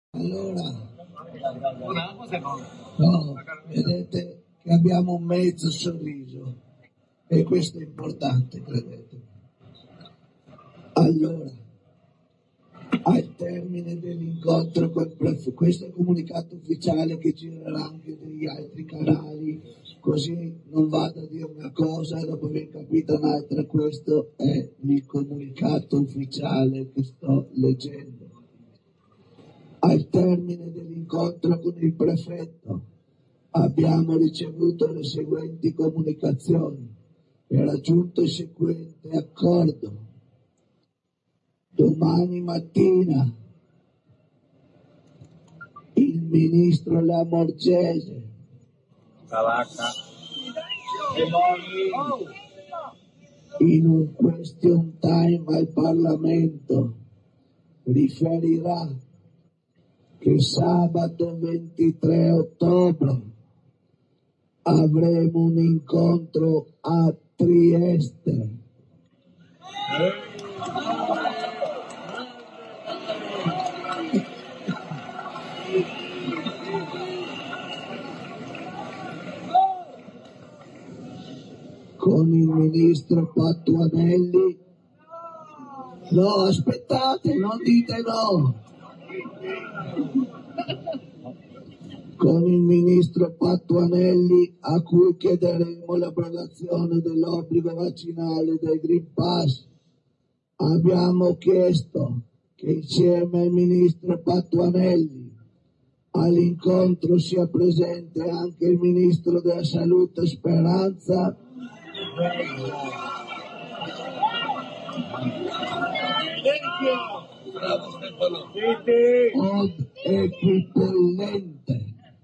Allora, no, vedete che abbiamo un mezzo sorriso e questo è importante, credetemi. Allora, al termine dell'incontro questo è il comunicato ufficiale che girerà anche degli altri canali, così non vado a dire una cosa e dopo aver capito un'altra. Questo è il comunicato ufficiale che sto leggendo. Al termine dell'incontro con il prefetto abbiamo ricevuto le seguenti comunicazioni e raggiunto il seguente accordo. Domani mattina il ministro Lamorgese in un question time al Parlamento riferirà che sabato 23 ottobre avremo un incontro a Trieste. Con il ministro Patuanelli. No, aspettate, non dite no. Con il ministro Patuanelli, a cui chiederemo l'abrogazione dell'obbligo vaccinale del Green Pass, abbiamo chiesto che insieme al ministro Patuanelli all'incontro sia presente anche il ministro della Salute Speranza od equipollente.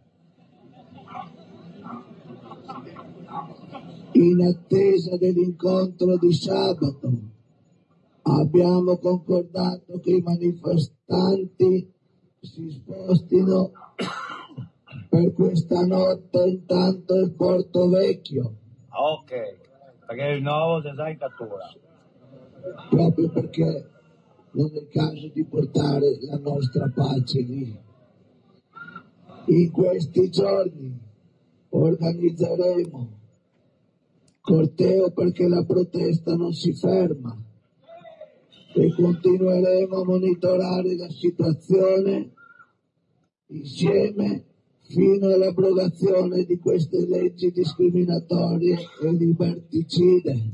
In attesa dell'incontro di sabato abbiamo concordato che i manifestanti si spostino per questa notte intanto il Porto Vecchio. Ok, perché il nuovo si sa in cattura. Proprio perché non è il caso di portare la nostra pace lì. In questi giorni organizzeremo corteo perché la protesta non si ferma e continueremo a monitorare la situazione insieme fino all'abrogazione di queste leggi discriminatorie e liberticide.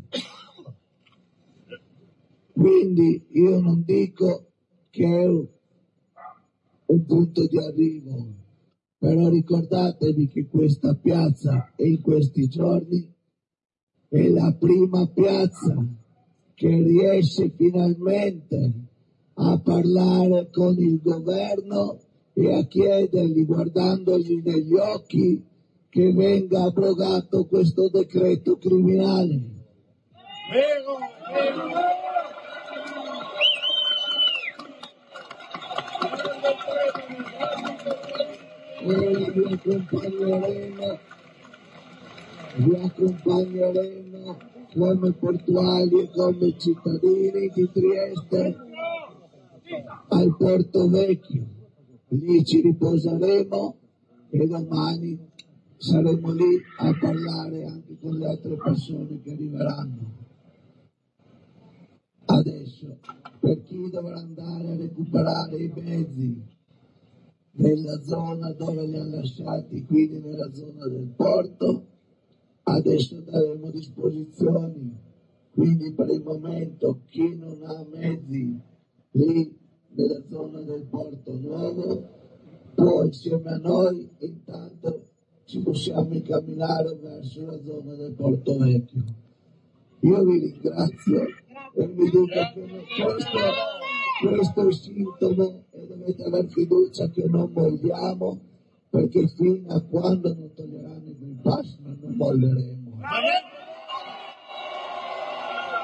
Quindi io non dico che è un punto di arrivo, però ricordatevi che questa piazza e in questi giorni è la prima piazza che riesce finalmente a parlare con il governo e a chiedergli, guardandogli negli occhi, che venga abrogato questo decreto criminale. E vi accompagneremo come portuali e come cittadini di Trieste al Porto Vecchio. Lì ci riposeremo e domani saremo lì a parlare anche con le altre persone che arriveranno. Adesso, per chi dovrà andare a recuperare i mezzi nella zona dove li ha lasciati, quindi nella zona del porto, adesso daremo disposizioni, quindi per il momento chi non ha mezzi lì nella zona del Porto Nuovo può insieme a noi intanto ci possiamo incamminare verso la zona del Porto Vecchio. Io vi ringrazio e vi dico che questo è il sintomo e dovete aver fiducia che non molliamo, perché fino a quando non toglieranno il Green Pass non molleremo.